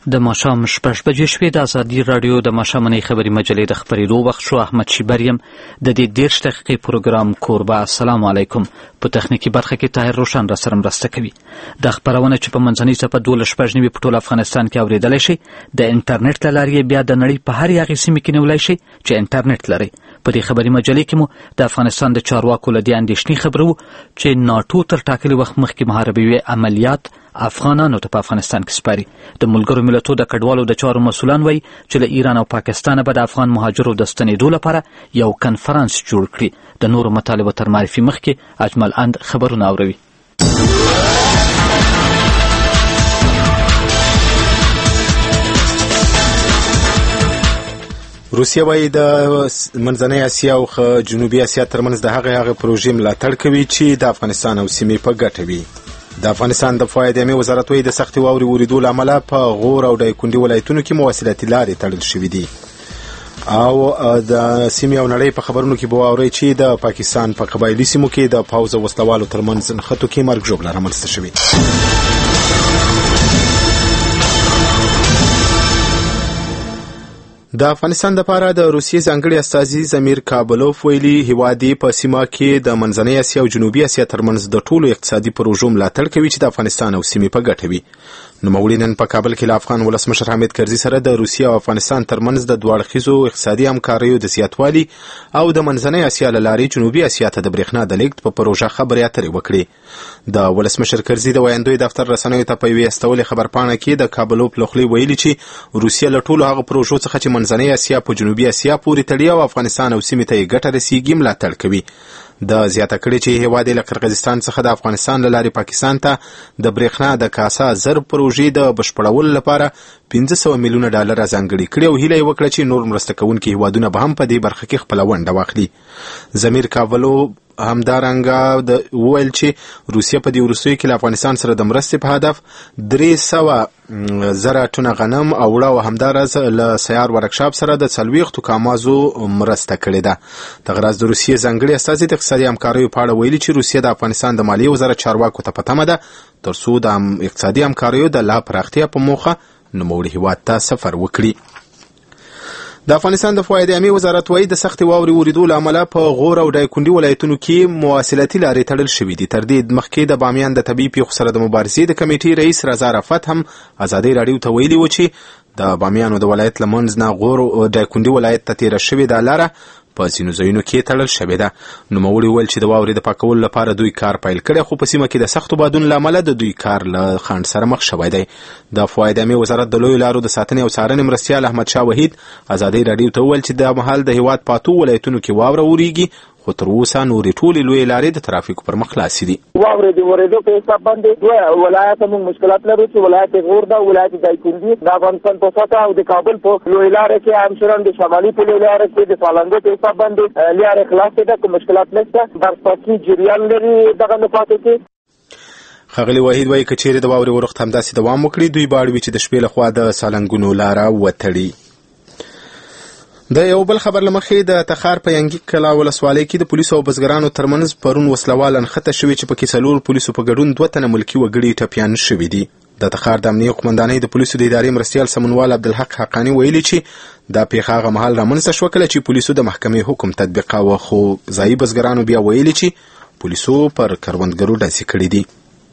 د ماښام 6:00 د ازادي راډیو د ماښامنۍ خبري مجلې د خبرېدو وخت شو. احمد شیبر یم د دې 30 دقیقې پروګرام کوربه. السلام علیکم. په تخنیکی برخه کې طاهر روشن را سره مرسته کوي. د خبرونه چې په منځنۍ صفحه 12 په ټول افغانستان کې اوریدلای شي، د انټرنیټ له لارې بیا د نړۍ په هر یغې سیمه کې نیولای شي چې انټرنیټ لري. په دې خبري مجلې کې مو د افغانستان د چارواکو له دې اندېښنې خبرو چې ناټو تر ټاکلي وخت مخکې محاربوي عملیات افغانانو ته په افغانستان کې سپاري. د ملګرو ملتونو د کډوالو د چارو مسؤلان وایي چې له ایران او پاکستان به د افغان مهاجرو د ستنېدو لپاره یو کنفرانس جوړ کړي. د نورو مطالبو تر معرفي مخکې اجمل اند خبرونه اوروي. روسیه وايي د منځنۍ اسیا او جنوبي اسیا ترمنځ د هغه پروژې ملاتړ کوي چې د افغانستان او سیمې په ګټه وي. د افغانستان د دفاع ادارې وزارت وايي د سختې واورې ورېدو له امله په غور او دایکنډي ولایتونو کې مواصلاتي لارې تړل شوې دي. او د سیمې او نړۍ په خبرونو کې به واورئ چې د پاکستان په قبایلي سیمو کې د پوځ او وسلوالو ترمنځ نښتو کې مرګ ژوبله رامنځته شوې. د افغانستان لپاره د روسیې ځانګړي استازي زمیر کابلوف ویلي هیواد په سیمه کې د منځنۍ اسیا او جنوبي اسیا ترمنځ د ټولو اقتصادي پروژو ملاتړ کوي چې د افغانستان او سیمې په ګټه وي. نوموړي نن په کابل کې له افغان ولسمشر حامد کرزي سره د روسیې او افغانستان ترمنځ د دوه اړخیزو اقتصادي همکاریو د زیاتوالي او د منځنۍ اسیا له لارې جنوبي اسیا ته د برېښنا د لیږد په پروژه خبرې اترې وکړې. د ولسمشر کرزي د ویاندوی دفتر رسنیو ته په یوې استولې خبرپاڼه کې د کابلوف له خولې ویلي چې روسیه له ټولو هغه پروژو څخه چې منځنۍ اسیا په جنوبي اسیا پورې تړي او افغانستان او سیمې ته یې ګټه رسیږي ملاتړ کوي. د زیاته کړي چې هیواد له قرغیزستان څخه د افغانستان له لارې پاکستان ته د برېښنا د کاسا زر پروژې د بشپړولو لپاره 500 میلیونه ډالر ځانګړي کړي او هیله یې وکړه چې نور مرسته کوونکي هیوادونه به هم په دې برخه کې خپله ونډه واخلي. زمیر کابلو همدارنګه وویل چې روسیه په دې وروستیو کې له افغانستان سره د مرستې په هدف 300,000 ټنه غنم او اوړه او همداراز له سیار ورکشاپ سره د 40 کامازو مرسته کړې ده. دغه راز د روسیې ځانګړي استازي د اقتصادي همکاریو په اړه ویلي چې روسیه د افغانستان د مالیې وزارت چارواکو ته په تمه ده ترڅو د اقتصادي همکاریو د لا پراختیا په موخه نوموړي هیواد ته سفر وکړي. د افغانستان د دفاع ادارې وزارت وايي د سختې واورې ورېدو له امله په غور او دایکنډي ولایتونو کې مواصلاتي لارې تړل شوې دي. تر دې مخکې د بامیان د طبیعي پیښو سره د مبارزې د کمیټې رئیس رضا رفت هم ازادۍ راډیو ته ویلي و چې د بامیان د ولایت له منځ نه غور او دایکنډي ولایت ته تېره شوې دا لاره په ځینو ځایونو کې تړل شوې ده. نوموړي وویل چې د واورې د پاکولو لپاره دوی کار پیل کړی خو په سیمه کې د سختو بادونو له امله د دوی کار له خنډ سره مخ شوی دی. د دفاع ادارې وزارت د لویو لارو د ساتنې او څارنې مرستیال احمدشاه وحید ازادۍ راډیو ته وویل چې د مهال د هیواد په 8 ولایتونو کې واوره وریږي خو تر اوسه نورې ټولې لویې لارې د ترافیکو پر مخ خلاصې دي. واورې د ورېدو په حساب باندې دوه ولایت موږ مشکلات لرو چې ولایت غور دا ولایت دایکنډي د افغانستان په سطح او د کابل په لویې لارې کې همشران د شمالي په لویې لارې کې د سالنګو په حساب باندې لارې خلاصې ده، کوم مشکلات نشته. برساتي جریان لري دغه نقاطو کې. ښاغلي وحید وایي که چیرې د واورې ورښت همداسې دوام وکړي دوی به اړ وي چې د شپې لخوا د سالنګونو لاره وتړي. د یو بل خبر لمخې د تخار په ینګي کلا ولسوالۍ کې د پولیسو او بزګرانو ترمنځ پرون وسلوال نښته شوې چې پکې 4 پولیسو په ګډون 2 تنه ملکي وګړي ټپیان شوي دي. د تخار د امنیه قومندانۍ د پولیسو د ادارې مرستیال سمونوال عبدالحق حقانی ویلي چې دا پیښه هغه مهال رامنځته شوه کله چې پولیسو د محکمې حکم تطبیقاوه خو ځایي بزګرانو بیا ویلي چې پولیسو پر کروندګرو ډزې کړې دي.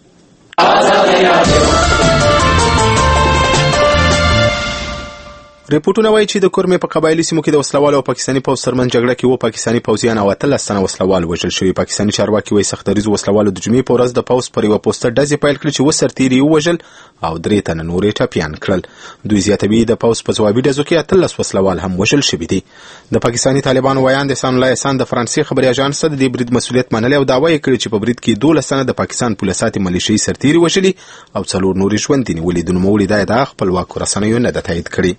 ریپورتونه وایي چې د کورمې په قبایلي سیمو کې د وسلوالو او پاکستاني پوځ ترمنځ جګړه کې 2 پاکستاني پوځیان او 13 تنه وسلوال وژل شوي. پاکستاني چارواکي وایي سختدریزو وسلوالو د جمعې په ورځ د پوځ پر یوه پوسټه ډزې پیل کړې چې 2 سرتیري ووژل او 3 تنه نورې ټپیان کړل. دوی زیاتوي د پوځ په ځوابي ډزو کې 13 وسلوال هم وژل شوي دي. د پاکستاني طالبانو ویاند احسان الله احسان د فرانسې خبري اژانس ته د دې برید مسؤلیت منلی او دعوا یې کړې چې په برید کې 12 تنه د پاکستان پولیساتي ملیشي سرتیري وژلي او 4 نورې ژوندي نیولي. د نوموړي دا ادعا خپلواکو رسنیو نه ده تایید کړې.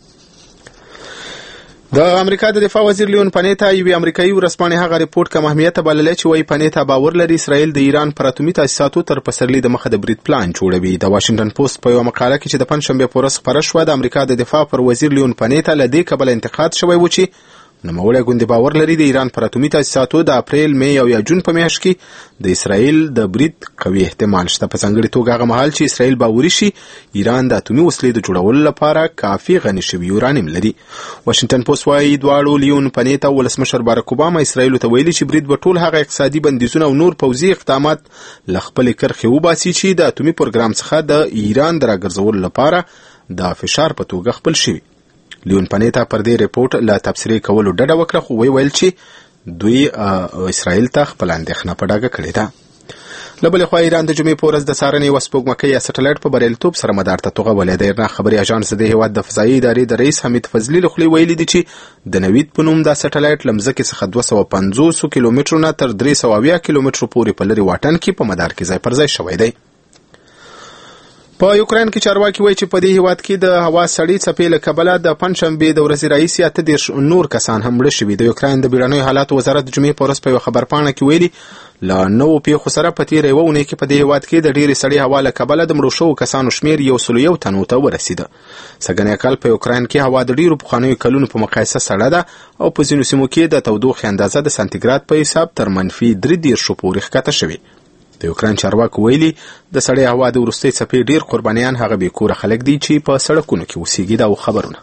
د امریکا د دفاع وزیر لیون پانیتا یوې امریکایي ورځپاڼې هغه ریپورت کم اهمیته بللی چې وایي پانیتا باور لري اسرائیل د ایران پر اتومي تاسیساتو تر پسرلي د مخه د برید پلان جوړوي. د واشنګټن پوسټ په یوه مقاله کې چې د پنجشنبې په ورځ خپره شوه د امریکا د دفاع پر وزیر لیون پانیتا له دې کبله انتقاد شوی و چې نوموړی ګوند باور لري د ایران پر اتومي تاسیساتو د اپریل، می او یا جون په میاشت کې د اسرائیل د برید قوي احتمال شته. په ځانګړي توګه هغه مهال چې اسرائیل باوري شي ایران د اتومي وسلې د جوړولو لپاره کافي غني شوي یورانیم لري. واشنگټن پوسټ وايي دواړو لیون پنیتا ولسمشر بارک اوباما اسرائیل ته ویلي چې برید به ټول هغه اقتصادي بندیزونه او نور پوځي اقدامات له خپلې کرښې وباسي چې د اتومي پروګرام څخه د ایران د راګرځولو لپاره د فشار په توګه خپل شوي. لیون پنیتا پر دې ریپورت لا تبصرې کولو ډډه وکړه، خو ویل چې دوی اسرائیل ته خپل اندېښنه په ډاګه کړې ده. له بلې خوا ایران د جمعې په ورځ د څارنې یوه سپوږمکۍ یا سټلایټ په بریالیتوب سره مدار ته توغولی دی. ایرنا خبري اژانس د هېواد د فضایي ادارې د رئیس حمید فضلي له خولې ویلي دي چې د نوید په نوم دا سټلایټ له مځکې څخه 250 کیلومترو نه تر 380 کیلومترو پورې په لرې واټن کې په مدار کې ځای پر ځای شوی دی. په یوکرين کې چارواکي وایي چې په دې هیواد کې د هوا سړې څپې له کبله د پنځشنبې د ورځې راهیسې 38 نور کسان هم مړه شوي. د یوکرين د بیړنیو حالاتو وزارت د جمعې په ورځ په یو خبرپاڼه کې ویلي له نوو پیښو سره په تېره یوه اونۍ کې په دې هیواد کې د ډېرې سړې هوا له کبله د مړو شوو کسانو شمېر 101 تنو ته ورسېده. سږنی کال په یوکرين کې هوا د ډېرو پخوانیو کلونو په مقایسه سړه ده او په ځینو سیمو کې د تودوخې اندازه د سانتیګراد په حساب تر -3.0 پورې ښکته شوې. د یوکرين چارواکو ویلي د سړې هوا د وروستۍ څپې ډېر قربانیان هغه بې کوره خلک دي چې په سړکونو کې اوسېږي. دا خبرونه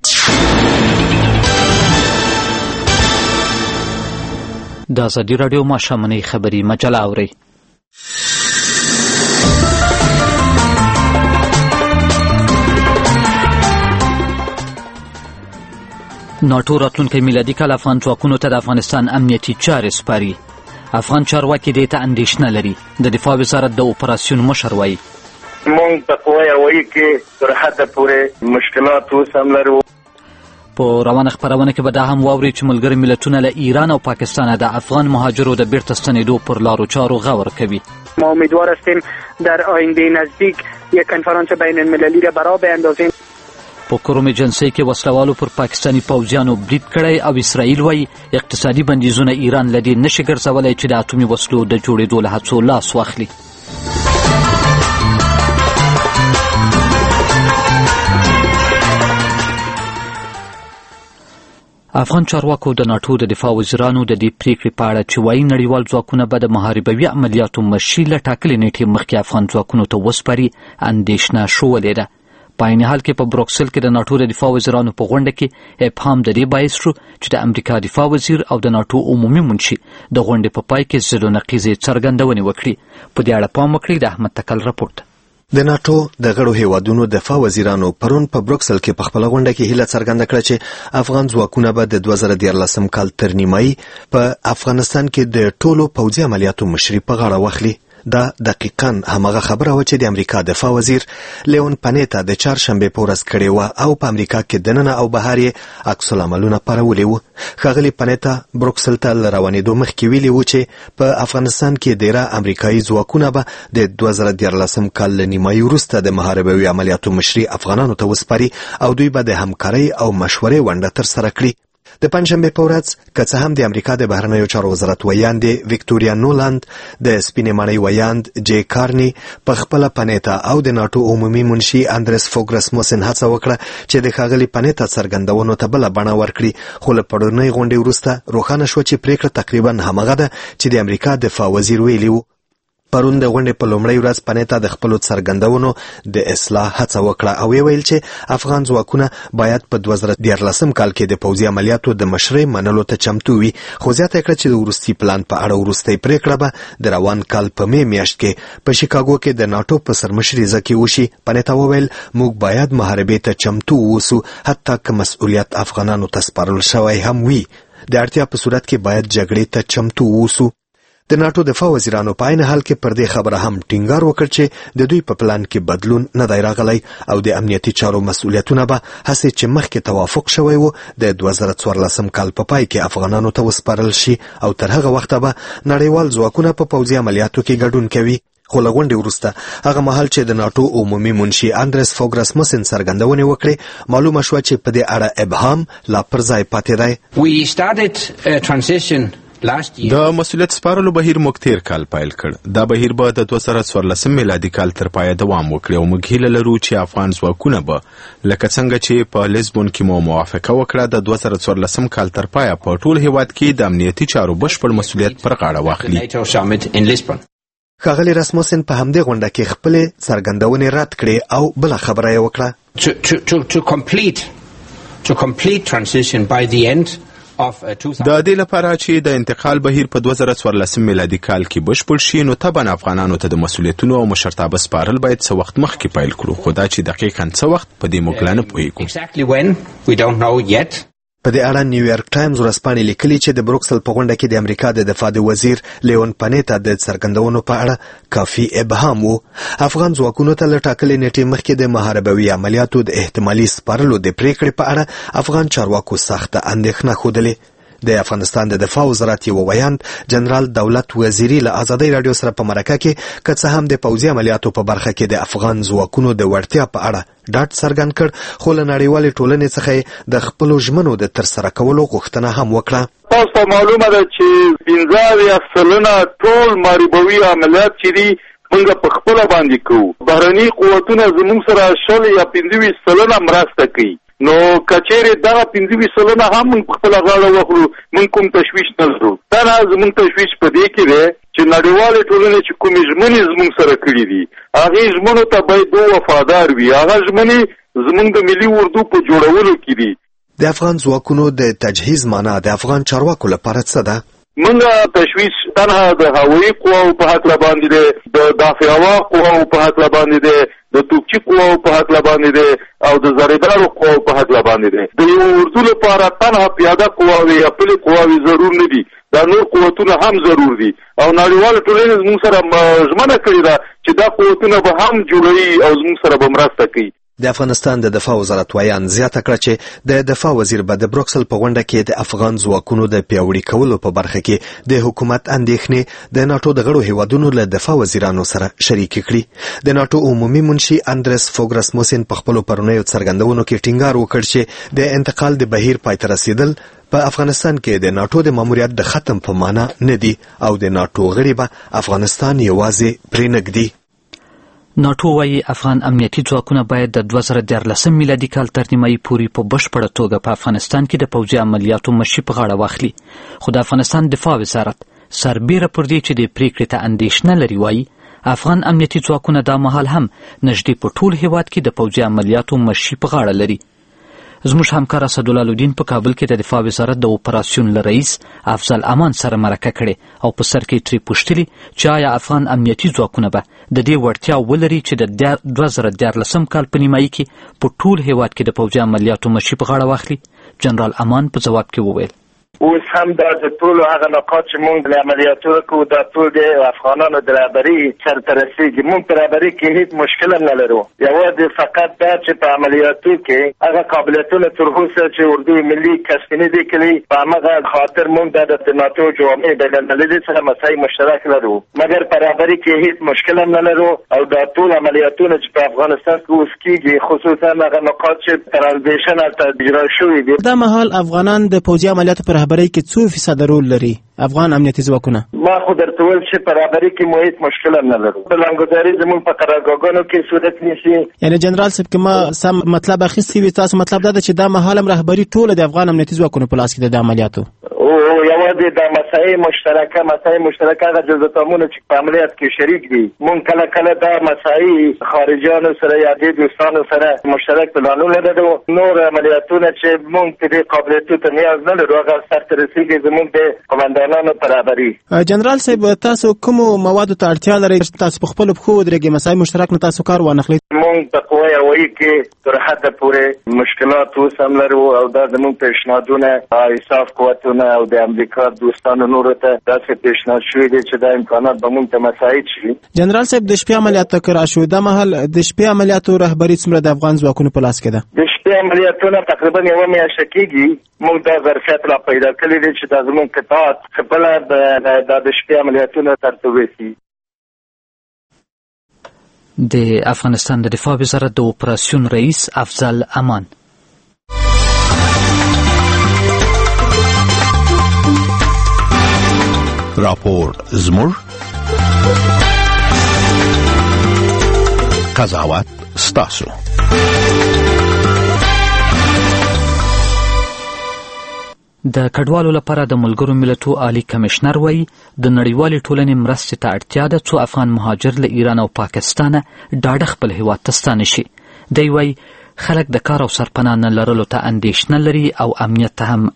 د ازادي راډیو ماښامنۍ خبري مجله اورئ. ناټو راتلونکی میلادي کال افغان ځواکونو ته د افغانستان امنیتي چارې سپاري. افغان چارواکي دې ته اندېښنه لري. د دفاع وزارت د اپراسیون مشر وایي مونږ په قوه هوایي کې تر حده پورې مشکلات اوس هم لرو. په روانه خبرونه کې به دا هم واوري چې ملګري ملتونه له ایران او پاکستان د افغان مهاجرو د بیرته ستنېدو پر لارو چارو غور کوي. ما امیدوار هستیم در آینده نزدیک یک کنفرانس بین المللی را برا بیندازیم. په کوروم ایجنسی کې وسلوالو پر پاکستانی پوځیانو برید کړی او اسرائیل وایي اقتصادي بندیزونه ایران له دې نشي ګرځولی چې د اتومي وسلو د جوړېدو له هڅو لاس واخلي. افغان چارواکو د ناټو د دفاع وزیرانو د دې پریکړې په اړه چې وایي نړیوال ځواکونه به د محاربوي عملیاتو مشري له ټاکلې نیټې مخکې افغان ځواکونو ته وسپاري اندېښنه ښودلې ده. په عین حال کې په بروکسل کې د ناټو د دفاع وزیرانو په غونډه کې ابهام د دې باعث شو چې د امریکا دفاع وزیر او د ناټو عمومي منشي د غونډې په پای کې ضد و نقیضې څرګندونې وکړي. په دې اړه پام وکړئ. د احمد تکل رپورټ. د ناټو د غړو هیوادونو دفاع وزیرانو پرون په بروکسل کې په خپل غونډه کې هیله څرګنده کړه چې افغان ځواکونه به د 2014 کال تر نیمایي په افغانستان کې د ټولو پوځي عملیاتو مشري په غاړه واخلي. دا دقیقاً همغه خبره و چې د امریکا دفاع وزیر لیون پنیتا د چهارشنبې په ورځ کړې وه او په امریکا کې دننه او بهر یې عکس العملونه خپرولي وو. ښاغلي پنیتا بروکسل ته له روانېدو مخکې ویلي وو چې په افغانستان کې ډېره امریکایي ځواکونه به د 2014 کال له نیمایي وروسته د محاربوي عملیاتو مشري افغانانو ته وسپاري او دوی به د همکارۍ او مشورې ونډه ترسره کړي. د پنځشنبې په ورځ که څه هم د امریکا د بهرنیو چارو وزارت ویاندې ویکټوریا نولاند د سپینې ماڼۍ ویاند جې کارني په خپله پنیتا او د ناټو عمومي منشي اندرس فوګرسموسن هڅه وکړه چې د ښاغلي پنیتا څرګندونو ته بله بڼه ورکړي، خو له پرونۍ غونډې وروسته روښانه شوه چې پریکړه تقریبا همغه ده چې د امریکا دفاع وزیر ویلي وو. پرون د غونډې په لومړۍ ورځ پنیتا د خپلو څرګندونو د اصلاح هڅه وکړه او ویل چې افغان ځواکونه باید په 2014 کال کې د پوځي عملیاتو د مشرۍ منلو ته چمتو وي، خو زیاته کړه چې د وروستي پلان په اړه وروستۍ پریکړه به د روان کال په می میاشت کې په شیکاګو کې د ناټو په سرمشرۍ کې وشي. پنیتا وویل موږ باید محاربې ته چمتو اوسو حتی که مسؤلیت افغانانو ته سپارل شوی هم وي. د اړتیا په صورت کې باید جګړې ته چمتو اوسو. د ناټو دفاع وزیرانو په عین حال کې پر دې خبره هم ټینګار وکړ چې د دوی په پلان کې بدلون نه دی راغلی او د امنیتي چارو مسؤلیتونه به هسې چې مخکې توافق شوی و د 2014 کال په پای کې افغانانو ته وسپارل شي او تر هغه وخته به نړیوال ځواکونه په پوځي عملیاتو کې ګډون کوي. خو له غونډې وروسته هغه مهال چې د ناټو عمومي منشي اندرس فوګرسموسن څرګندونې وکړې معلومه شوه چې په دې اړه ابهام لا پر ځای پاتې دی. We started a transition د مسؤلیت سپارلو بهیر موږ تیر کال پیل کړ. دا بهیر به د 2014 میلادي کال تر پایه دوام وکړي او موږ هیله لرو چې افغان ځواکونه به لکه څنګه چې په لیزبون کې مو موافقه وکړه د 2014 کال تر پایه په ټول هیواد کې د امنیتي چارو بشپړ مسؤلیت پر غاړه واخلي. ښاغلي راسموسن په همدې غونډه کې خپلې څرګندونې رد کړې او بله خبره یې وکړه. د دې لپاره چې د انتقال بهیر په 2014 میلادي کال کې بشپړ شي نو طبعا افغانانو ته د مسؤلیتونو او مشرتابه سپارل باید څه وخت مخکې پیل کړو، خو دا چې دقیقاً څه وخت په دې موږ لا نه پوهیږو. په دې اړه نیویارک ټایمز ورځپاڼې لیکلي چې د بروکسل په غونډه کې د امریکا د دفاع د وزیر لیون پانیتا د څرګندونو په اړه کافي ابهام و. افغان ځواکونو ته له ټاکلې نیټې مخکې د محاربوي عملیاتو د احتمالي سپارلو د پریکړې په اړه افغان چارواکو سخته اندېښنه ښودلې. د افغانستان د دفاع وزارت یو ویاند جنرال دولت وزیری له ازادي رادیو سره په مرکه کې که څه هم د پوځي عملیاتو په برخه کې د افغان ځواکونو د وړتیا په اړه ډاډ څرګند کړ، خو له نړیوالې ټولنې څخه د خپلو ژمنو د ترسره کولو غوښتنه هم وکړه. تاسو ته معلومه ده چې 15% ټول محاربوي عملیات چې دي موږ په خپل باندې کوو. بهرني قوتونه زموږ سره 10 یا 15% مرسته کوي. نو کچېرې دغه 15% هم موږ په خپل غاړه واخلو، موږ کوم تشویش نه لرو. دا زموږ تشویش په دې کې دی چې نړیوالې ټولنې چې کومې ژمنې زموږ سره کړي دي هغې ژمنو ته باید وفادار وي. هغه ژمنې زموږ د ملي اردو په جوړولو کې دي. د افغان ځواکونو د تجهیز معنا د افغان چارواکو لپاره څه ده؟ موږ تشویش تنها د هوایي قواو په هکله باندې دی، د دافع قواو په هکله باندې دی، د توپچي قواو په هکله باندې دی او د زریدارو قواو په هکله باندې دی. د یو اردو لپاره تنها پیاده قواوې یا پلي قواوې ضرور نه دي، دا نور قوتونه هم ضرور دي او نړیواله ټولنه زموږ سره ژمنه کړې ده چې دا قوتونه به هم جوړوي او زموږ سره به مرسته کوي. د افغانستان د دفاع وزارت ویان زیاته کړه چې د دفاع وزیر به د بروکسل په غونډه کې د افغان ځواکونو د پیاوړي کولو په برخه کې د حکومت اندېښنې د ناتو د غړو هیوادونو له دفاع وزیرانو سره شریک کړي. د ناتو عمومي منشي اندرس فوګ راسموسن په خپلو پرونیو څرګندونو کې ټینګار وکړ چې د انتقال د بهیر پای ته رسیدل په افغانستان کې د ناتو د ماموریت د ختم په معنا نه دي او د ناتو غړي به افغانستان یوازې پرې نږدي. ناټو وايي افغان امنیتي ځواکونه باید د 2014 میلادي کال تر نیمایي پورې په بشپړه توګه په افغانستان کې د پوځي عملیاتو مشي په غاړه واخلي. خو د افغانستان دفاع وزارت سربیره پر دې چې د پریکړې ته اندېښنه لري وايي افغان امنیتي ځواکونه دا مهال هم نږدې په ټول هیواد کې د پوځي عملیاتو مشي په غاړه لري. زموږ همکار اسدالله الدین په کابل کې د دفاع وزارت د اپراسیون له رئیس افضل امان سره مرکه کړې او په سر کې ترې پوښتلي چې آیا افغان امنیتي ځواکونه به د دې وړتیا ولري چې د 2014 کال په نیمایي کې په ټول هیواد کې د پوځي عملیاتو مشي په غاړه واخلي. جنرال امان په جواب کې وویل اوس هم دا د ټولو هغه نقاط چې موږ د عملیاتو کوو دا ټول د افغانانو د رهبري سرته رسېږي. موږ په رهبري کې هیڅ مشکل هم نه لرو، یوازې فقط دا چې په عملیاتو کې هغه قابلیتونه تر اوسه چې اردو ملي کسبینې دي کړي په همغه خاطر موږ د ناتو جامع بینالمللي سره مسایل مشترک لرو، مګر په رهبري کې هیڅ مشکل هم نه لرو او دا ټول عملیاتونه چې په افغانستان کې اوس کېږي خصوصا هغه نقاط چې ترانزیشن هلته اجرا شوي دي. دا مهال افغانان د پوځي عملیاتو په رهبرۍ کې څو فیصد رول لري افغان امنیتي ځواکونه؟ ما خو درته ویل چې په رهبرۍ کې مو هیڅ مشکل هم نه لرو. پلانګذاري زموږ په قرارګاهونو کې صورت نیسي. یعنې جنرال صاحب که ما سم مطلب اخیستی وي تاسو مطلب دا ده چې دا مهال هم رهبري ټوله د افغان امنیتي ځواکونو په لاس کې ده د عملیاتو؟ یوازې د مسایل مشترکه هغه جزاتامونه چې په عملیات کې شریک دي مونږ کله کله دا مسایل خارجیانو سره یا د دوستانو سره مشترک پلانونه لرو. نور عملیاتونه چې مونږ دې قابلیتو ته نیاز نه لرو هغه سرته رسیږي زموږ د قومندانانو په رهبري. جنرال صاحب تاسو کومو موادو ته اړتیا لرئ تاسو په خپلو پښو ودرېږئ مسایل مشترک نه تاسو کار وانخلئ؟ مونږ په قوه هوایي کې تر حده پورې مشکلات اوس هم لرو او دا زموږ پیشنهادونه ایساف قوتونه او د امریکا دوستانو نورو ته داسې پیشنهاد شوي دي چې دا امکانات به مونږ ته مساعد شي. جنرال صاحب د شپې عملیاتو که راشو دا مهال د شپې عملیاتو رهبري څومره د افغان ځواکونو په لاس کې ده؟ د شپې عملیاتونه تقریبا یوه میاشته کېږي. مونږ دا ظرفیت را پیدا کړی دی چې دا زموږ قطاعت خپله د شپې عملیاتونه سرته ورسي. د افغانستان د دفاع وزارت د اپراسیون رئیس افضل امان. راپور زموږ، قضاوت ستاسو. د کډوالو لپاره د ملګرو ملتونو عالی کمشنر وایي د نړیوالې ټولنې مرستې ته اړتیا ده څو افغان مهاجر له ایران او پاکستانه ډاډه خپل هیواد ته ستانه شي. دی وایي خلک د کار او سرپناه نه لرلو ته اندېښنه لري او امنیت ته هم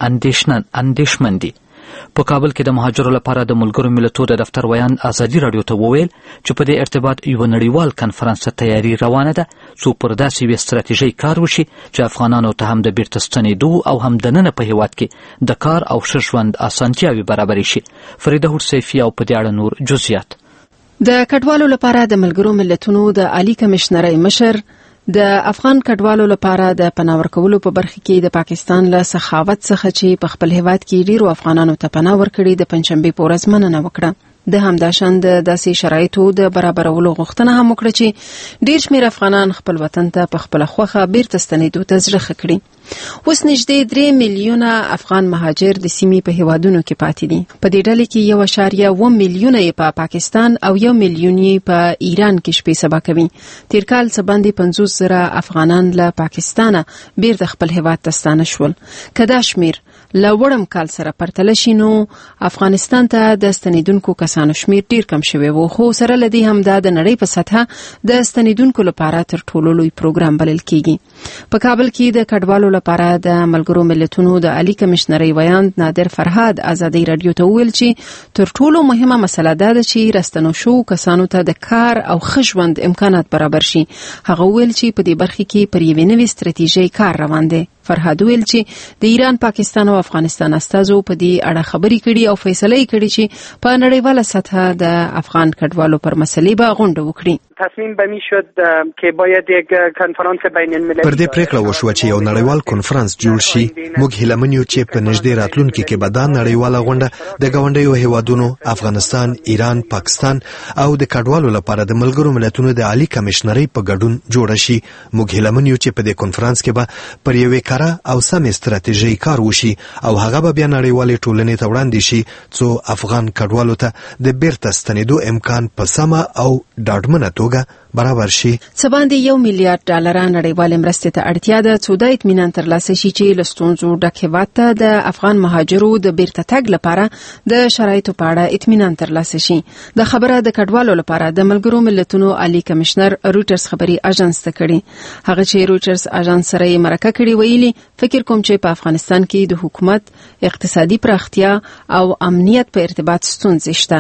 اندېښمن دي. په کابل کې د مهاجرو لپاره د ملګرو ملتونو د دفتر ویان ازادي راډیو ته وویل چې په دې ارتباط یو نړیوال کنفرانس ته تیاری روانه ده څو پر داسې یوې ستراتیژۍ کار وشي چې افغانانو ته هم د بیرته ستنېدو او هم دننه په هیواد کې د کار او ښه ژوند اسانتیاوې برابرې شي. فریده هوډ سیفي او په دې اړه نور جزئیات. د کډوالو لپاره د ملګرو ملتونو د عالی کمشنرۍ مشر د افغان کډوالو لپاره د پناه ورکولو په برخه کې د پاکستان له سخاوت څخه چې په خپل هیواد کې ډیرو افغانانو ته پناه ورکړي د پنځشنبه په ورځ مننه وکړه. د همداشان د داسې شرایطو د برابرولو غوښتنه هم وکړه چې ډیر شمېر افغانان خپل وطن ته په خپل خوخه بیرته ستنېدو ته زړه کړي. اوس نږدې 3 میلیونه افغان مهاجر د سیمې په هیوادونو کې پاتې دي. په دې ډله کې 1.1 میلیونه په پاکستان او 1 میلیون په ایران کې شپې سبا کوي. تیر کال څه باندې 50,000 افغانان له پاکستانه بیرته خپل هیواد ته ستانه شول. کدا شمیر له وړم کال سره پرتله شي نو افغانستان ته د ستنېدونکو کسانو شمیر ډیر کم شوی و، خو سره لدی هم د نړۍ په سطحه د ستنېدونکو لپاره تر ټولو لوی پروګرام بلل کیږي. په کابل کې د کډوالو لپاره د ملګرو ملتونو د عالی کمشنرۍ ویان نادر فرهاد ازادي رادیو ته ویل چې تر ټولو مهمه مسله ده چې راستنو شو کسانو ته د کار او ښه ژوند امکانات برابر شي. هغه ویل چې په دې برخه کې پر یوې نوې ستراتیژۍ کار روان دی. فرهاد ویل چې د ایران، پاکستان او افغانستان استازو په دې اړه خبرې کړي او فیصله یې کړې چې په نړیواله سطح د افغان کډوالو پر مسلې به غونډه وکړي. تصمیم به می شد که باید یک کنفرانس بین المللی پر دې پریکړه وشوه چې یو نړیوال کنفرانس جوړ شي. موږ هیله من یو چې په نږدې راتلونکي کې به دا نړیواله غونډه د ګاونډیو هیوادونو افغانستان، ایران، پاکستان او د کډوالو لپاره د ملګرو ملتونو د عالی کمشنرۍ په ګډون جوړه شي. موږ هیله من یو چې په دې کنفرانس کې به پر یوې او سمې ستراتیژۍ کار وشي او هغه به بیا نړیوالې ټولنې ته وړاندې شي څو افغان کډوالو ته د بیرته ستنېدو امکان په سمه او ډاډمنه توګه برابر شي. څه باندې $1 میلیارډ نړیوالې مرستې ته اړتیا ده څو د اطمینان ترلاسه شي چې له ستونزو ډک هیواد ته د افغان مهاجرو د بیرته تګ لپاره د شرایطو په اړه اطمینان ترلاسه شي. د خبره د کډوالو لپاره د ملګرو ملتونو عالی کمشنر رویټرز خبري اژانس ته کړي. هغه چې رویټرز اژانس سره مرکه کړي ویلي فکر کوم چې په افغانستان کې د حکومت اقتصادي پراختیا او امنیت په ارتباط ستونزې شته.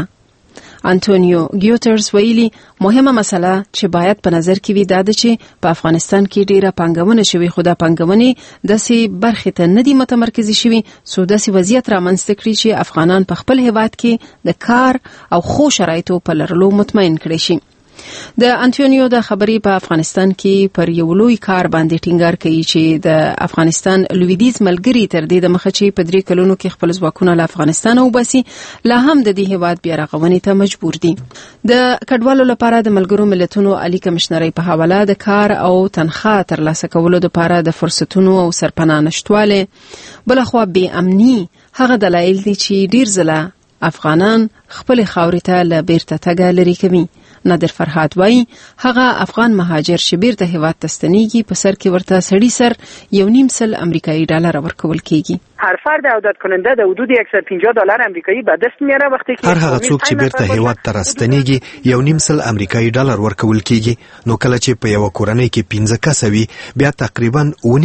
انټونیو ګیوترز ویلي مهمه مسله چې باید په نظر کې وي دا ده چې په افغانستان کې ډیره پانګونه شوی خو دا پانګونې داسې برخې ته نه دي متمرکزې شوي څو داسې وضعیت رامنځته کړي چې افغانان په خپل هیواد کې د کار او ښو شرایطو په لرلو مطمئن کړي شي. د انټونیو د خبرې په افغانستان کې پر یو لوی کار باندې ټینګار کوي چې د افغانستان لویدیځ ملګری تر دې د مخه چې په 3 کلونو کې خپل ځواکونه له افغانستان وباسي لا هم د دې هیواد بیا رغونې ته مجبور دي. د کډوالو لپاره د ملګرو ملتونو عالی کمشنرۍ په حواله د کار او تنخواه ترلاسه کولو لپاره د فرصتونو او سرپناه نشټواله بلخوا بې امني هغه دلایل دي چې ډیر ځله افغانان خپل خاورې ته له بیرته تګ لري کوي. نادر فرهاد وایي هغه افغان مهاجر چې بیرته هیواد ته ستنېږي په سر کې ورته سړي سر $1.5 امریکایي ورکول کیږي. هر فرد عودت کننده د حدود $150 امریکایی به دست میاره وقتی که هر هغه څوک چې بیرته هیواد ته راستنېږي $1.5 امریکایي ورکول کیږي. نو کله چې په یو کورنۍ کې 15 کس وي بیا تقریبا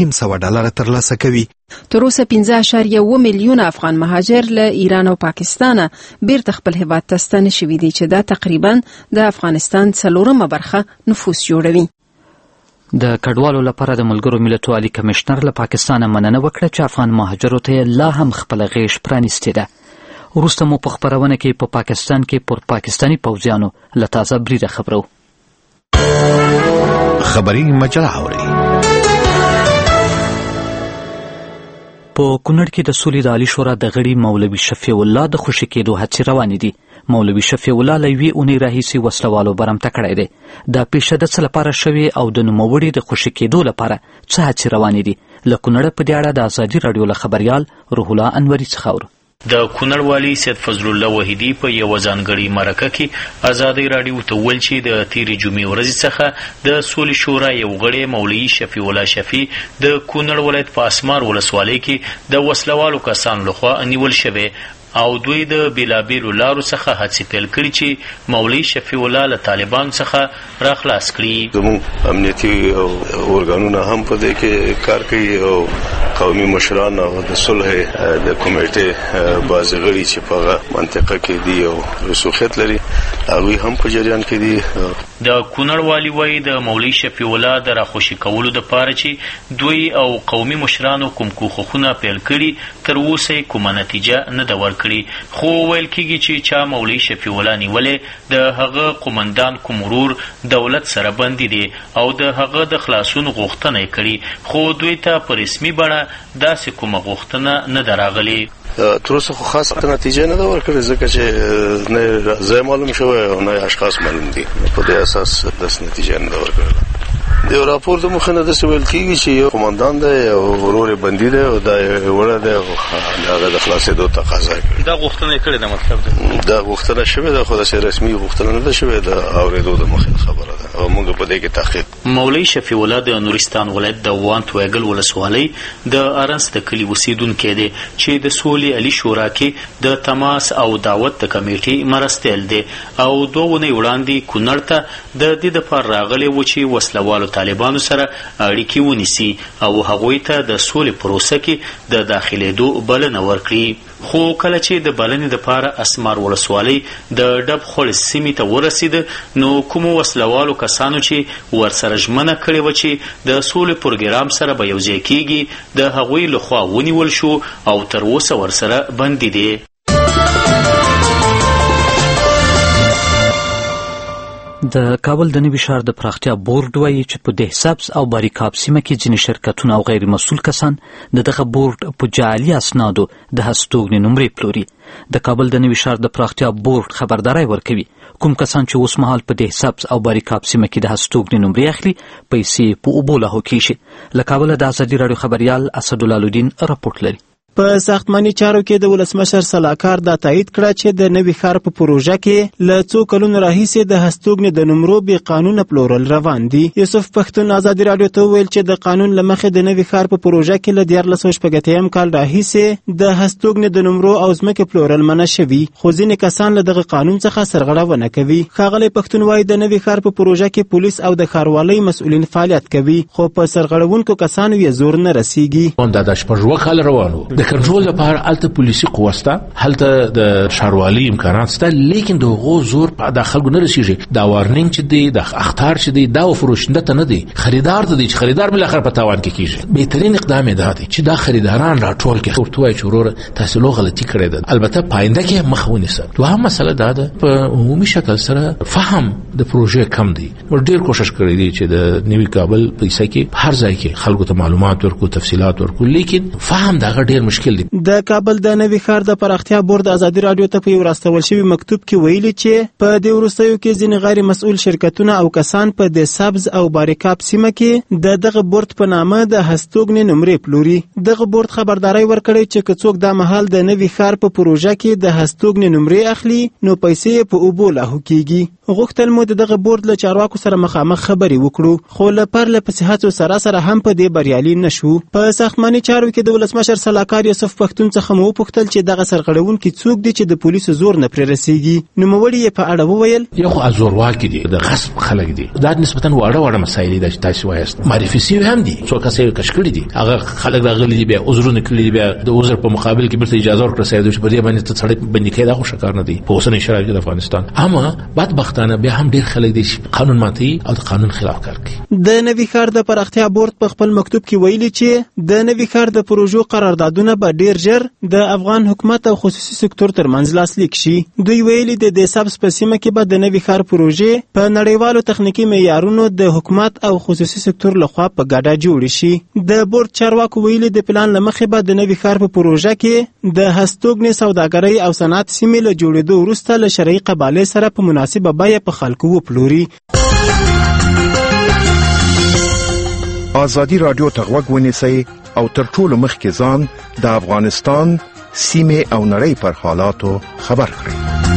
$1.5 ترلاسه کوي. تر اوسه 15.1 میلیونه افغان مهاجر له ایران او پاکستان بیرته خپل هیواد ته ستنه شوي دي چې دا تقریبا د افغانستان 4مه برخه نفوس جوړوي. د کډوالو لپاره د ملګرو ملتونو عالی کمشنر له پاکستان مننه وکړه چې افغان مهاجرو ته لا هم خپل غیږ پرانیستې ده. وروسته مو په خبرونه کې په پاکستان کې پر پاکستانی پوځیانو له تازه بریده خبرو. خبري مجله اوري. په کونړ کې د سولې د عالی شورا د غړي مولوي شفیع الله د خوشي کېدو هڅې روانې دي. مولوي شفیع الله له یوې اونۍ راهیسې وسلوالو برمته کړی دی. دا پیښه د څه لپاره شوې او د نوموړي د خوشي کېدو لپاره څه هڅې روانې دي؟ له کونړه په دې اړه د ازادي راډیو له خبریال روح الله انوري څخه اورو. د کونړ والي سید فضل الله وحیدی په یو ځانګړي مرکه کې ازادي رادیو ته ویل چې د تیرې جمعې ورځې څخه د سولې شورا یو غړی مولوي شفیع الله شفیع د کونړ ولایت په اسمار ولسوالۍ کې د وسلوالو کسانو لخوا نیول شوی او دوی د بیلابیلو لارو څخه هڅې پیل کړي چې مولوي شفیع الله له طالبانو څخه راخلاص کړي. زموږ امنیتي ارګانونه هم په دې کې کار کوي او قومي مشران او د صلح د کمیټې بعض غړي چې په منطقه کې دي او رسوخیت لري هغوی هم په جریان کې دي. د کونړ والي وایي د مولوي شفیع الله د راخوشي کولو دپاره چې دوی او قومي مشرانو کوم کوښښونه پیل کړي تر اوسه یې کومه نتیجه نه ده ورکړې، خو ویل کېږي چې چا مولوي شفیع الله نیولې د هغه قومندان کوم ورور دولت سره بندي دی او د هغه د خلاصون غوښتنه یې کړې، خو دوی ته په رسمي بڼه داسې کومه غوښتنه نه ده راغلې. تر اوسه خو خاصه نتیجه نه ده ورکړې ځکه چې نه ځای معلوم شوی او نه اشخاص معلوم دي، په دې اساس داسې نتیجه نه ده ورکړله. د یو راپور د مخه نه داسې ویل کېږي چې یو قومندان دی او ورور یې بندي دی او دا یې وړه دی او د هغه د خلاصېدو تقاضا یې کړې. دا غوښتنه یې کړې ده، مطلب دی دا غوښتنه شوې ده، خو داسې رسمي غوښتنه نه ده شوې، د اورېدو د مخې خبره ده او موږ په دې کې تحقیق. مولوي شفیع الله د نورستان ولایت د وانت ویګل ولسوالۍ د ارنس د کلي اوسېدونکی دی چې د سولې علي شورا کې د تماس او دعوت د کمیټې مرستیال دی او 2 اونۍ وړاندې کونړ ته د دې دپاره راغلی و چې وسلوالو طالبانو سره اړیکې ونیسي او هغوی ته د سولې پروسه کې د داخلېدو بلنه ورکړي. خو کله چې د بلنې دپاره اسمار ولسوالۍ د ډب خول سیمې ته ورسېده نو کومو وسلوالو کسانو چې ورسره ژمنه کړې وه چې د سولې پروګرام سره به یوځای کېږي د هغوی لخوا ونیول شو او تر اوسه ورسره بندي دي. د کابل د نوي ښار د پراختیا بورډ وایي چې په دهسبز او باریکاب سیمه کې ځینې شرکتونه او غیر مسؤل کسان د دغه بورډ په جعلي اسنادو د هستوګنې نمرې پلوري. د کابل د نوي ښار د پراختیا بورډ خبرداری ورکوي کوم کسان چې اوس مهال په دهسبز او باریکاب سیمه کې د هستوګنې نمرې اخلي پیسې په اوبو لاهو کیږي. له کابله د ازادي راډیو خبریال اسدالله الدین راپورټ لري. په ساختماني چارو کې د ولسمشر سلاکار دا تایید کړه چې د نوي ښار په پروژه کې له څو کلونو راهیسې د هستوګنې د نمرو بې قانونه پلورل روان دي. یوسف پښتون ازادي راډیو ته وویل چې د قانون له مخې د نوي ښار په پروژه کې له 1480 کال راهیسې د هستوګنې د نمرو او ځمکې پلورل منع شوي، خو ځینې کسان له دغه قانون څخه سرغړونه کوي. ښاغلی پښتون وایي د نوي ښار په پروژه کې پولیس او د ښاروالۍ مسؤلین فعالیت کوي، خو په سرغړونکو کسانو یې زور نه رسیږي. دا د شپږ کال روانو د کنټرول لپاره الته پولیسي قوه شته، هلته د ښاروالۍ امکانات شته، لیکن د هغو زور په د خلکو نه رسیږي. دا وارنینګ چې دی، د اخطار چې دی، دا فروشنده ته نه دی، خریدار ته دی چې خریدار بل اخر په تاوان کې کیږي. بهترین اقدام دی چې دا خریداران راټول کړي، ورته وایي چې ورور تاسو لو غلطي کړې ده، البته پاینده کې مخ ونیسه. دوهم مسله دا ده په عمومي شکل سره فهم د پروژې کم دی. ور ډیر کوشش کړی دی چې د نوي کابل پیسې کې هر ځای کې خلکو ته معلومات ورکو، تفصيلات ورکو، لیکن فهم دا ډیر مشکل دی. د کابل د نوي ښار د پراختیا بورډ ازادي راډیو ته په یو راستول شوی مکتوب کې ویلي چې په دې وروستیو کې ځینې غیر مسؤل شرکتونه او کسان په د سبز او باریکاب سیمه کې دغه بورډ په نامه د هستوګنې نمرې پلوري. دغه بورډ خبرداري ورکړي چې که څوک د مهال د نوي ښار په پروژه کې د هستوګنې نمرې اخلي نو پیسې په اوبو لاهو کیږي. غوښتل مو دغه بورډ له چارواکو سره مخامخ خبرې وکړو، خو له پرله پسې هڅو سره هم په دې بریالي نشو. په ساختماني چارو کې د ولسمشر سلاکار یوسف پښتون څخه مو وپوښتل چې دغه سرغړونکي څوک دي چې د پولیسو زور نه پرې رسیږي. نوموړي یې په اړه وویل یو خو ازورواکي دي، د غصب خلک دي، دا نسبتا وړه مسایل دي چې تاسو وایست معرفي سوي هم دي، څو کسې کش کړي دي، هغه خلک راغلي دي، بیا عذرونه کړي دي، بیا د عذر په مقابل کې برته اجازه ورکړه چې په دې باندې ته سړی باندې کې دا خو شکار نه دي په اوسنۍ شرایطو کې د افغانستان. اما بدبختانه بیا هم ډیر خلک دي چې قانون ماتي او د قانون خلاف کار کوي. د نوي ښار د پراختیا بورډ په خپل مکتوب کې ویلي چې د نوي ښار د پروژو قراردادونه به ډیر ژر د افغان حکومت او خصوصي سکتور ترمنځ لاسلیک شي. دوی ویلي د سبز په سیمه کې به د نوي ښار پروژې په نړیوالو تخنیکي معیارونو د حکومت او خصوصي سکتور لخوا په ګډه جوړ شي. د بورډ چارواکو ویلي د پلان له مخې به د نوي ښار په پروژه کې د هستوګنې سوداګرۍ او صنعت سیمې له جوړېدو وروسته له شرعي قبالې سره په مناسبه بیه په خلکو وپلوري. ازادي راډیو ته غوږ ونیسئ او تر ټولو مخکې ځان د افغانستان سیمه او نړۍ پر حالاتو خبر کړي.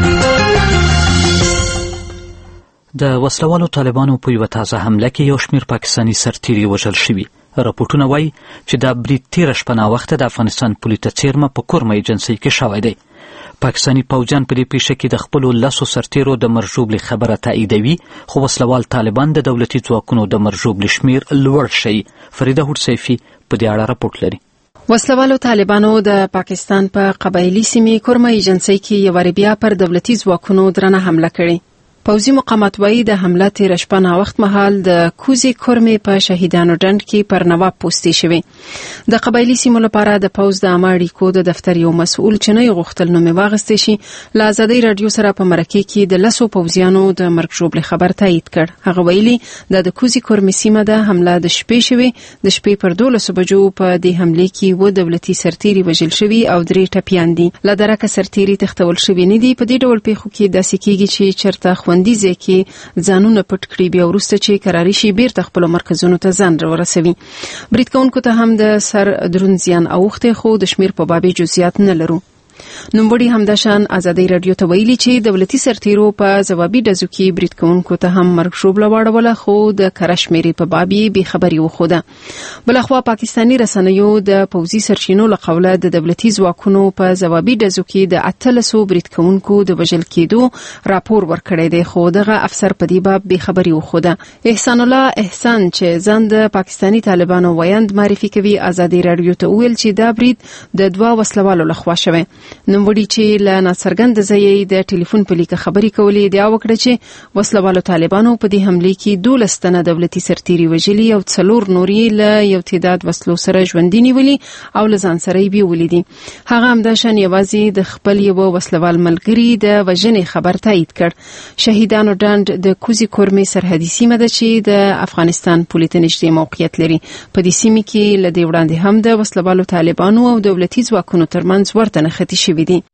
د وسلوالو طالبانو په یوه تازه حمله کې یو شمېر پاکستاني سرتیري وژل شوي. راپورټونه وایي چې دا برید تېره شپه ناوخته د افغانستان پولې ته څیرمه په کورمه ایجنسۍ کې شوی دی. پاکستاني پوځیان په دې پیښه کې د خپلو 10 سرتیرو د مرژوبلې خبره تاییدوي، خو وسلوال طالبان د دولتي ځواکونو د مرژوبلې شمېر لوړ شي. فریده هوډسیفي په دې اړه راپورټ لري. وسلوالو طالبانو د پاکستان په قبایلي سیمې کورمه ایجنسۍ کې یو وار بیا پر دولتي ځواکونو درنه حمله کړې. پوځي مقامات وایي د حمله تېره شپه ناوخت مهال د کوزي کورمې په شهیدانو ډنډ کې پر نواب پوستې شوې. د قبایلي سیمو لپاره د پوځ د عامه اړیکو د دفتر یو مسؤل چې نه غوښتل نوم یې واخیستی شي، له ازادۍ راډیو سره په مرکه کې د 10 پوځیانو د مرګ ژوبلې خبر تایید کړ. هغه ویلي د کوزي کورمې سیمه د حمله د شپې شوې. د شپې پر 12 بجو په دې حمله کې و دولتي سرتیري وژل شوي او 3 ټپیان دي. له درکه سرتیري تختول شوي نه دي. په دې ډول پیښو کې داسې کېږي چې چرته خوندي کې ځانونه پټ کړي، بیا وروسته چې قراري شي بیرته خپل مرکزونو ته ځان ورسوي. برید کوونکو ته هم د سر درون زیان اوښته، خو د شمیر په باب جزئیات نه لرو. نوموړي همداشان ازادۍ راډیو ته ویلي چې دولتي سرتیرو په ځوابي ډزو کې برید کوونکو ته هم مرګ ژوبله واړوله، خو د کره شمېرې په باب یې بېخبري وښوده. بلخوا پاکستاني رسنیو د پوځي سرچینو له قوله د دولتي ځواکونو په ځوابي ډزو کې د 800 برید کوونکو د وژل کېدو راپور ورکړی دی، خو دغه افسر په دې باب بېخبري وښوده. احسان الله احسان چې ځان د پاکستاني طالبانو ویاند معرفي کوي، ازادۍ راډیو ته ویل چې دا برید د 2 وسلوالو لخوا شوی. نوموړي چې له ناڅرګند ځایه د ټلیفون په لیکه خبرې کولې، ادعا وکړه چې وسلوالو طالبانو په دې حمله کې 12 تنه دولتي سرتیري وژلي او 4 نور یې له یو تعداد وسلو سره ژوندي نیولي او له ځان سره یې بیولي دي. هغه همداشان یوازې د خپل یو وسلوال ملګري د وژنې خبر تایید کړ. شهیدانو ډنډ د کوزي کورمې سرحدي سیمه ده چې د افغانستان پولې ته نږدې موقعیت لري. په دې سیمه کې له دې وړاندې هم د وسلوالو طالبانو او دولتي ځواکونو ترمنځ ورته نښتې شوي دي.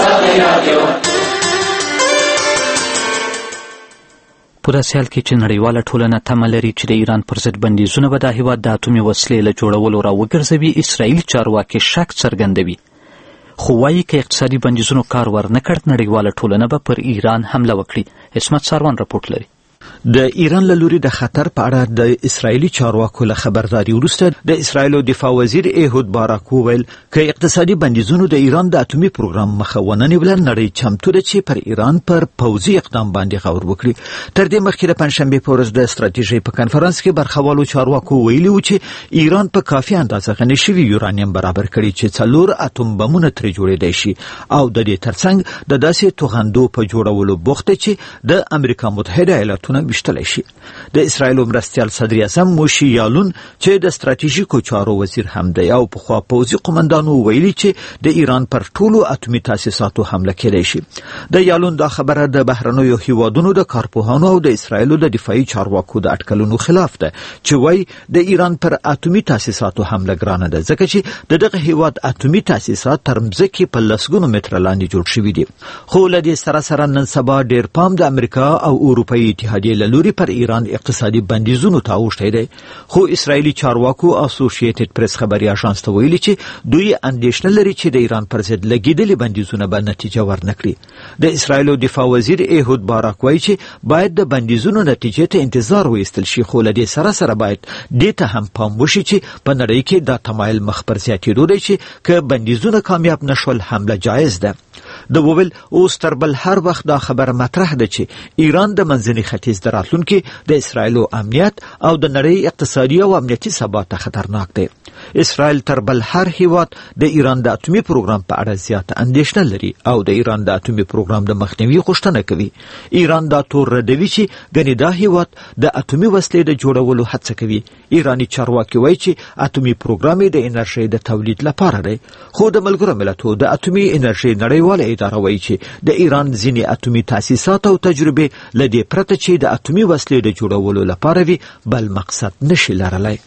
په داسې حال کې چې نړیواله ټولنه تمه لري چې د ایران پر ضد بندیزونه به د هېواد د اتومي وسلې له جوړولو راوګرځوي، اسرائیل چارواکي شک څرګندوي. خو وایي که اقتصادي بندیزونو کار ورنه کړ، نړیواله ټولنه به پر ایران حمله وکړي. عصمت ساروان راپورټ لري. د ایران له لوري د خطر په اړه د اسرایلی چارواکو له خبرداري وروسته د اسرایل دفاع وزیر ایهود باراک وویل که اقتصادي بندیزونو د ایران د اتومي پروګرام مخه ونه نیوله، نړۍ چمتو ده چې پر ایران پر پوځي اقدام باندې غور وکړي. تر دې مخکې د پنځشنبې په ورځ د ستراتیژۍ په کنفرانس کې برخوالو چارواکو ویلي و چې ایران په کافي اندازه غني شوي یورانیم برابر کړي چې 4 اتوم بمونه ترې جوړېدای شي او د دې ترڅنګ د داسې توغندو په جوړولو بوخت چې د امریکا متحده ایالاتونو وشتلی شي. د اسرایل مرستیال صدر اعظم موشي یالون چې د ستراتیژیکو چارو وزیر هم دی او پخوا پوځي قومندانو ویلي چې د ایران پر ټولو اتومي تاسیساتو حمله کېدای شي. د یالون دا خبره د بهرنیو هیوادونو د کارپوهانو او د اسرایل د دفاعي چارواکو د اټکلونو خلاف ده چې وایي د ایران پر اتومي تاسیساتو حمله ګرانه ده، ځکه چې دغه هیواد اتومي تاسیسات تر مځکې په لسګونو متره لاندې جوړ شوي دي. خو له دې سره نن سبا ډېر پام د امریکا او اروپایي اتحادیې له لوري پر ایران اقتصادي بندیزونو ته اوښتی دی. خو اسرایلی چارواکو اسوسییټډ پریس خبري اژانس ته ویلي چې دوی اندېښنه لري چې د ایران پر ضد لګېدلي بندیزونه به نتیجه ورنکړي. د اسرایل دفاع وزیر ایهود باراک وایي چې باید د بندیزونو نتیجې ته انتظار وایستل شي، خو له دې سره باید دې ته هم پام وشي چې په نړۍ کې دا تمایل مخ پر زیاتېدو دی چې که بندیزونه کامیاب نشول حمله جایز ده. د وویل اوس تر بل هر وخت دا خبره مطرح ده چې ایران د منځني ختیځ د راتلونکي د اسرایل امنیت او د نړۍ اقتصادي او امنیتي ثبات ته خطرناک دی. اسرایل تر بل هر هیواد د ایران د اتومي پروګرام په اړه زیاته اندېښنه لري او د ایران د اتومي پروګرام د مخنیوي غوښتنه کوي. ایران دا تور ردوي چې ګنې دا هیواد د اتومي وسلې د جوړولو هڅه کوي. ایرانی چارواکي وایي چې اتومي پروګرام د انرژي د تولید لپاره دی، خو د ملګرو ملتونو د اتومي انرژي نړیواله اداره وایي چې د ایران ځینې اتومي تاسیسات او تجربې له دې پرته چې د اتومي وسلې د جوړولو لپاره وي بل مقصد نشي لرلی.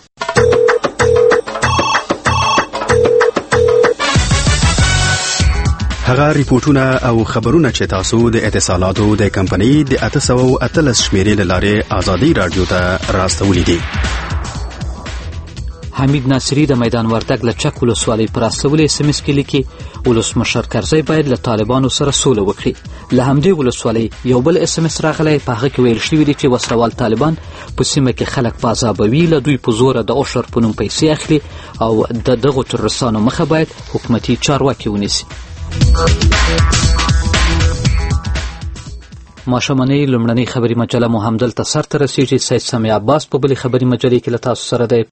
هغه ریپورتونه او خبرونه چې تاسو د اتصالاتو د کمپنۍ د 813 شمیرې له لارې ازادي رادیو ته راستولي دي. حمید ناصری د میدان وردګ له چک ولسوالۍ پر استولې SMS کې لیکي ولسمشر کرزی باید له طالبانو سره سوله وکړي. له همدې ولسوالۍ یو بل SMS راغلی، په هغه کې ویل شوي دي چې وسلوال طالبان په سیمه کې خلک په عذابوي، له دوی په زوره د عشر په نوم پیسې اخلي او د دغو ترورستانو مخه باید حکومتي چارواکي ونیسي. ماشومنۍ لومړنۍ خبري مجله مو همدلته سرته رسیږي. سید سمیع عباس په بلې خبري مجلې کې له تاسو سره دی.